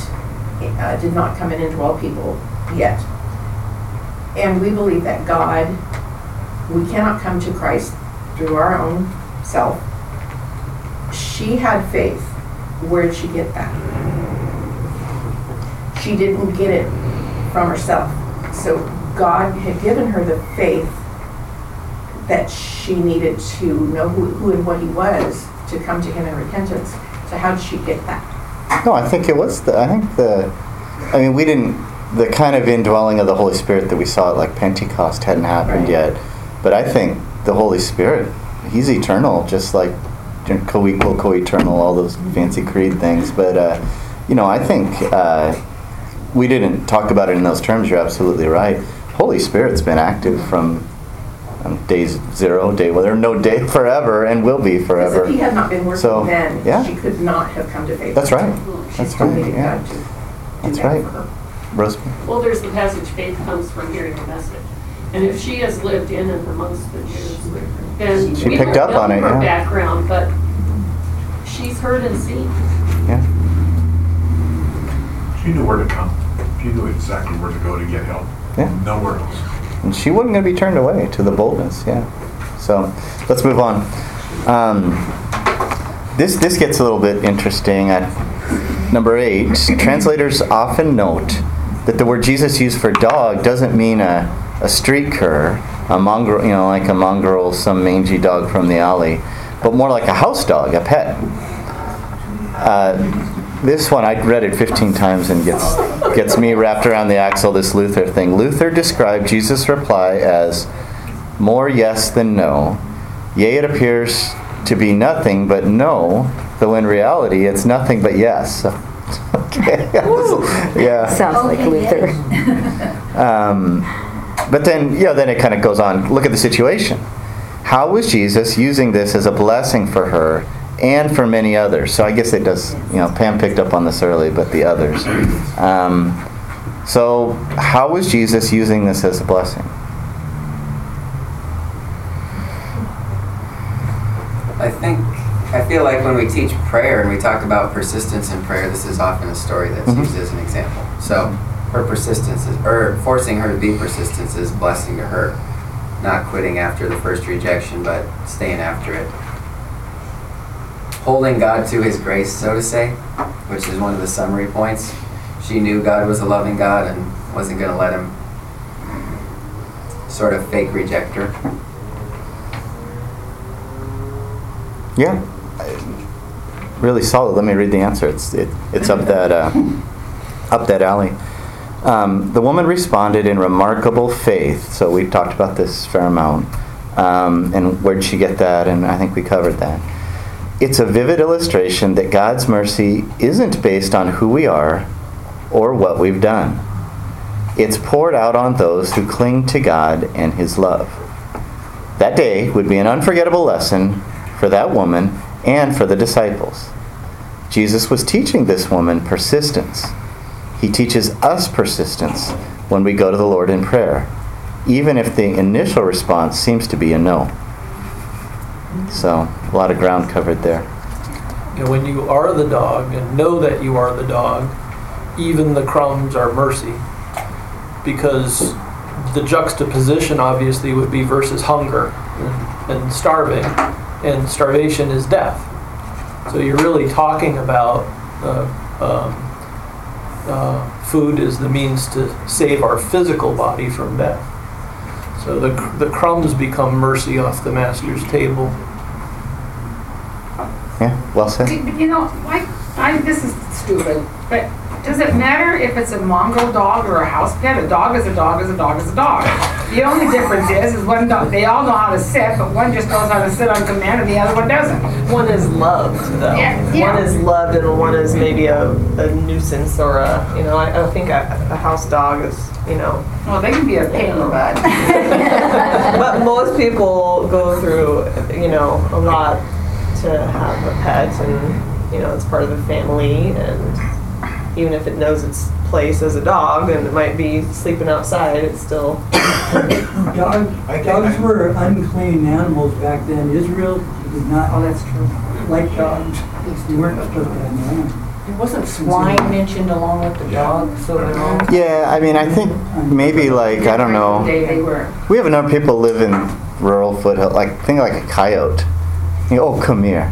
come in into all people yet. And we believe that God we cannot come to Christ through our own self. She had faith. Where did she get that? She didn't get it from herself. So God had given her the faith that she needed to know who and what he was to come to him in repentance. So how did she get that? No, I think it was we didn't, the kind of indwelling of the Holy Spirit that we saw at like Pentecost hadn't happened yet. But I think the Holy Spirit, he's eternal, just like co-equal, co-eternal, all those fancy creed things. But, I think we didn't talk about it in those terms. You're absolutely right. Holy Spirit's been active from day zero, no day forever, and will be forever. Because if he had not been working then, she could not have come to faith. That's right. That's right. Yeah. That's right. Rosemary. Well, there's the passage, faith comes from hearing the message. And if she has lived in and amongst the Jews, then she picked up on it, her background, but she's heard and seen. Yeah. She knew where to come. She knew exactly where to go to get help. Yeah. Nowhere else. And she wasn't going to be turned away to the boldness. Yeah. So let's move on. This gets a little bit interesting. Number 8, translators often note that the word Jesus used for dog doesn't mean a street cur, a mongrel, like a mongrel, some mangy dog from the alley, but more like a house dog, a pet. This one, I read it 15 times and gets me wrapped around the axle, this Luther thing. Luther described Jesus' reply as more yes than no. Yea, it appears to be nothing but no, though in reality it's nothing but yes. So, okay. Yeah. Sounds like Luther. But then it kind of goes on. Look at the situation. How was Jesus using this as a blessing for her and for many others? So I guess it does, Pam picked up on this early, but the others. So how was Jesus using this as a blessing? I feel like when we teach prayer and we talk about persistence in prayer, this is often a story that's used as an example. So her persistence forcing her to be persistent is blessing to her. Not quitting after the first rejection, but staying after it. Holding God to his grace, so to say, which is one of the summary points. She knew God was a loving God and wasn't going to let him sort of fake reject her. Yeah. Really solid. Let me read the answer. It's up that alley. The woman responded in remarkable faith. So we've talked about this a fair amount. And where'd she get that? And I think we covered that. It's a vivid illustration that God's mercy isn't based on who we are or what we've done. It's poured out on those who cling to God and his love. That day would be an unforgettable lesson for that woman and for the disciples. Jesus was teaching this woman persistence. He teaches us persistence when we go to the Lord in prayer, even if the initial response seems to be a no. So, a lot of ground covered there. And when you are the dog and know that you are the dog, even the crumbs are mercy. Because the juxtaposition obviously would be versus hunger and starving. And starvation is death. So you're really talking about food is the means to save our physical body from death. So the crumbs become mercy off the master's table. Yeah, well said. This is stupid, but does it matter if it's a mongrel dog or a house pet? A dog is a dog is a dog is a dog. The only difference is one dog, they all know how to sit, but one just knows how to sit on command and the other one doesn't. One is loved, though. Yeah. One is loved and one is maybe a nuisance or I think a house dog is, Well, they can be a pain in the butt. But most people go through, a lot to have a pet and, it's part of the family and even if it knows its place as a dog and it might be sleeping outside, it's still... Dogs were unclean animals back then. Israel did not like dogs. They weren't supposed to have them. Wasn't swine mentioned along with the dog? Yeah, I think maybe I don't know. They were. We have a number of people live rural foothill, think like a coyote. Oh, come here.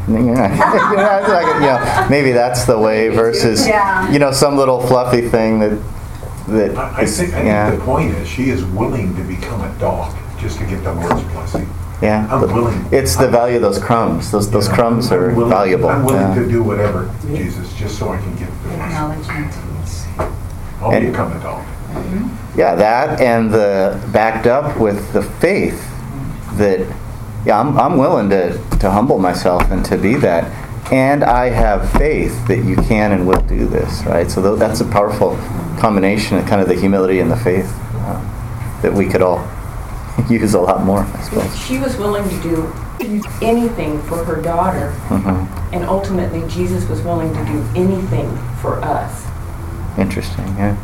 Maybe that's the way versus, some little fluffy thing that I think the point is she is willing to become a dog just to get the Lord's blessing. Yeah, I'm willing. It's the value of those crumbs. Those crumbs are valuable. I'm willing to do whatever, Jesus, just so I can get the blessing. I'll become a dog. Yeah, that and the backed up with the faith that, I'm willing to humble myself and to be that. And I have faith that you can and will do this, right? So that's a powerful combination of kind of the humility and the faith that we could all use a lot more, I suppose. She was willing to do anything for her daughter, and ultimately Jesus was willing to do anything for us. Interesting, yeah.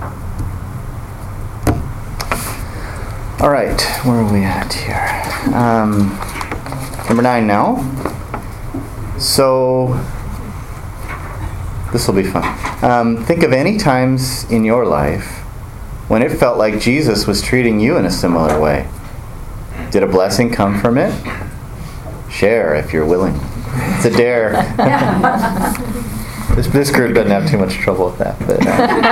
All right, where are we at here? Number 9 now. So, this will be fun. Think of any times in your life when it felt like Jesus was treating you in a similar way. Did a blessing come from it? Share if you're willing. It's a dare. This group doesn't have too much trouble with that. But,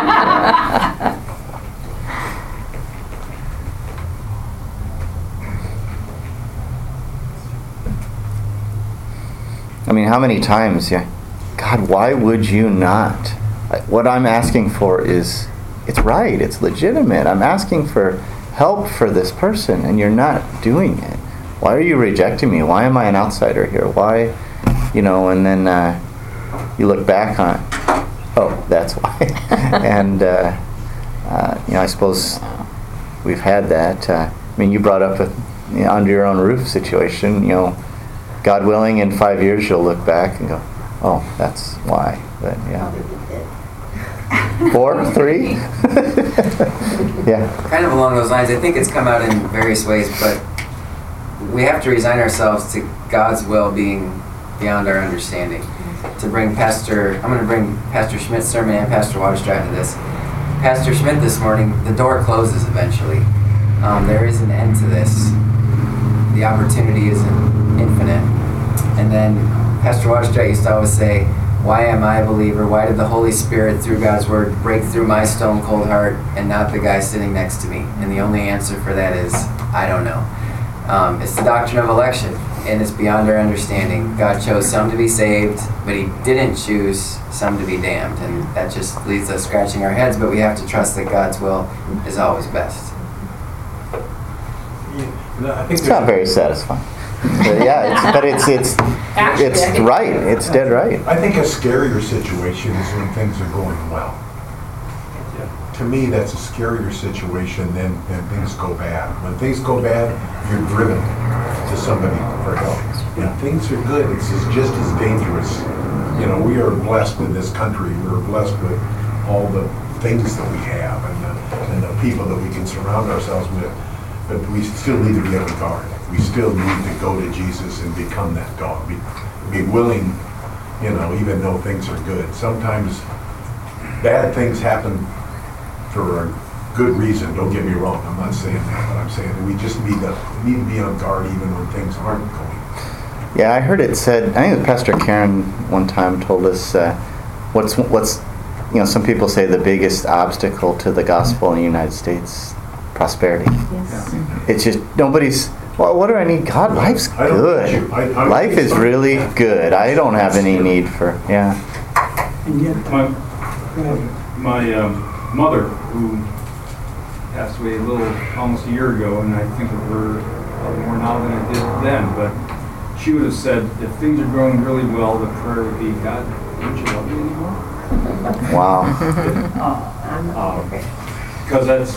I mean, how many times, God, why would you not? What I'm asking for is, it's right, it's legitimate. I'm asking for help for this person, and you're not doing it. Why are you rejecting me? Why am I an outsider here? Why, and then you look back on, oh, that's why. And, I suppose we've had that. You brought up a under your own roof situation, God willing, in 5 years you'll look back and go, oh, that's why. But yeah. 4, 3? Yeah. Kind of along those lines, I think it's come out in various ways, but we have to resign ourselves to God's will being beyond our understanding. I'm going to bring Pastor Schmidt's sermon and Pastor Waterstrat to this. Pastor Schmidt this morning, the door closes eventually. There is an end to this. The opportunity isn't infinite. And then Pastor Waterstrat used to always say, why am I a believer? Why did the Holy Spirit, through God's Word, break through my stone cold heart and not the guy sitting next to me? And the only answer for that is, I don't know. It's the doctrine of election, and it's beyond our understanding. God chose some to be saved, but He didn't choose some to be damned. And that just leaves us scratching our heads, but we have to trust that God's will is always best. It's not very satisfying. But it's right. It's dead right. I think a scarier situation is when things are going well. To me, that's a scarier situation than things go bad. When things go bad, you're driven to somebody for help. When things are good, it's just as dangerous. We are blessed in this country. We're blessed with all the things that we have and the people that we can surround ourselves with. But we still need to be on guard. We still need to go to Jesus and become that dog. Be willing, even though things are good. Sometimes bad things happen for a good reason. Don't get me wrong. I'm not saying that, but I'm saying that we just need to be on guard even when things aren't going. Yeah, I heard it said. I think Pastor Karen one time told us what's some people say the biggest obstacle to the gospel in the United States. Prosperity. Yes. It's just nobody's. Well, what do I need? God, life's good. Life is really good. I don't have any need for. Yeah. And yet, My mother, who passed away almost a year ago, and I think of her probably more now than I did then. But she would have said, if things are going really well, the prayer would be, God, don't you love me anymore? Wow. Because that's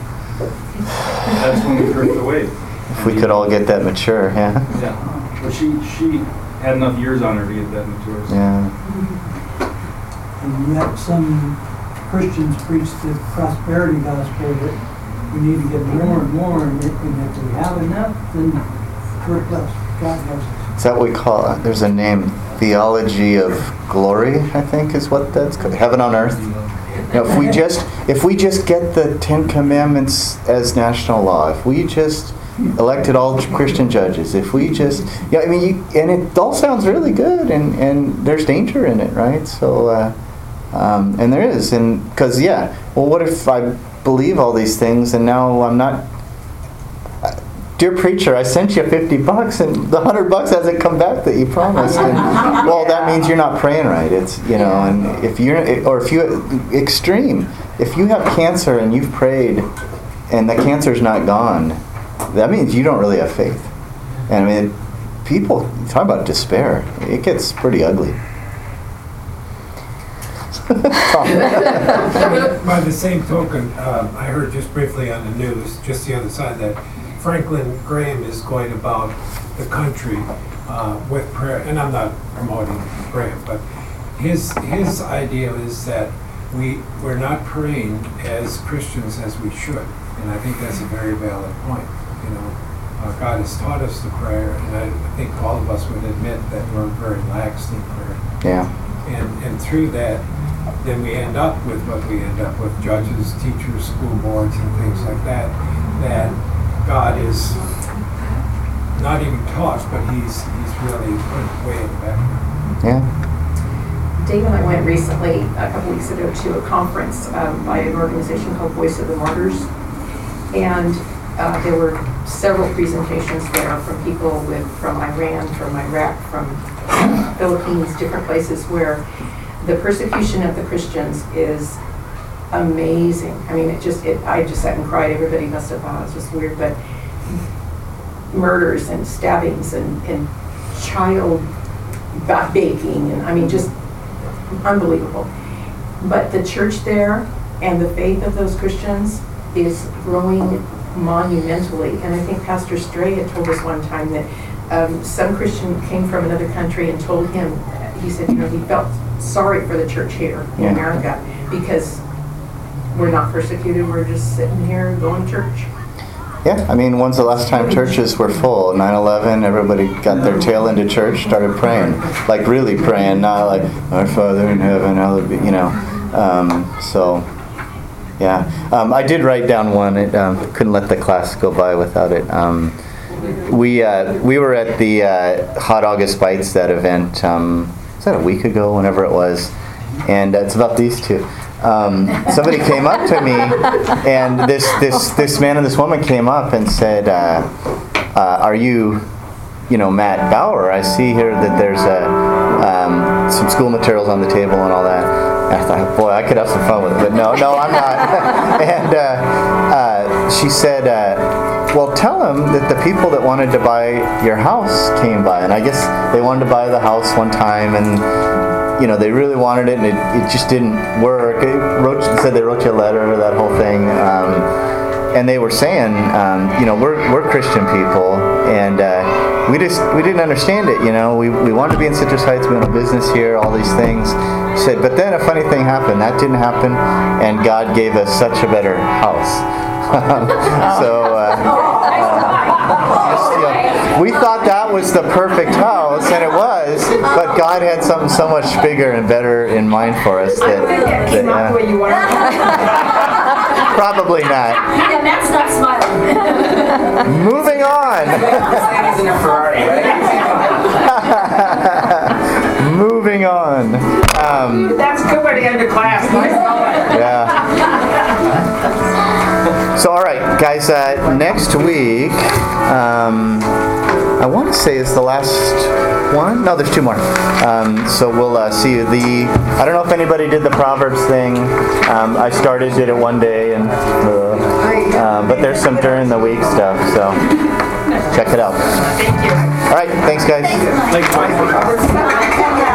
when we drift away. If we could all get that mature, yeah. Yeah. But she had enough years on her to get that mature. So. Yeah. And yet some Christians preach the prosperity gospel that we need to get more and more, and if we have enough, then we're blessed. God bless us. Is that what we call it? There's a name, theology of glory, I think is what that's called. Heaven on earth. If we just get the 10 Commandments as national law, if we just elected all Christian judges, if we just, yeah, I mean, and it all sounds really good, and there's danger in it, right? So, and there is, and because well, what if I believe all these things and now I'm not? Dear preacher, I sent you $50 and the $100 hasn't come back that you promised. And, well, that means you're not praying right. It's, and if you extreme, if you have cancer and you've prayed and the cancer's not gone, that means you don't really have faith. And I mean, people talk about despair. It gets pretty ugly. By the same token, I heard just briefly on the news, just the other side, that Franklin Graham is going about the country with prayer, and I'm not promoting Graham, but his idea is that we're not praying as Christians as we should, and I think that's a very valid point. God has taught us to pray, and I think all of us would admit that we're very lax in prayer. Yeah. And through that, then we end up with what we end up with: judges, teachers, school boards, and things like that. That God is not even taught, but he's really put way in the background. Yeah. Dave and I went recently, a couple weeks ago, to a conference by an organization called Voice of the Martyrs. And there were several presentations there from people from Iran, from Iraq, from Philippines, different places where the persecution of the Christians is amazing. I mean, I just sat and cried. Everybody must have thought it was just weird, but murders and stabbings and child baking, and I mean, just unbelievable. But the church there and the faith of those Christians is growing monumentally. And I think Pastor Stray had told us one time that some Christian came from another country and told him, he said, he felt sorry for the church here in America because we're not persecuted, we're just sitting here going to church. Yeah, I mean, when's the last time churches were full? 9/11, everybody got their tail into church, started praying, like really praying, not like Our Father in heaven, hallowed be, So, yeah, I did write down one. Couldn't let the class go by without it. We were at the Hot August Bites, that event. Was that a week ago? Whenever it was, and it's about these two. Somebody came up to me, and this man and this woman came up and said, "Are you, Matt Bauer? I see here that there's some school materials on the table and all that." And I thought, boy, I could have some fun with it, but no, I'm not. And she said, "Well, tell him that the people that wanted to buy your house came by, and I guess they wanted to buy the house one time, and." They really wanted it, and it just didn't work. Said they wrote you a letter, that whole thing, and they were saying, we're Christian people, and we didn't understand it. We wanted to be in Citrus Heights, we own a business here, all these things. He said, but then a funny thing happened. That didn't happen, and God gave us such a better house. We thought that was the perfect house, and it was, but God had something so much bigger and better in mind for us. Probably not. Yeah, Matt's not smiling. Moving on. Moving on. That's good way to end the class. Yeah. So, all right, guys, next week, I want to say it's the last one. No, there's two more. So we'll see you. I don't know if anybody did the Proverbs thing. I did it one day, but there's some during the week stuff, so check it out. Thank you. All right, thanks, guys. Thanks, Mike.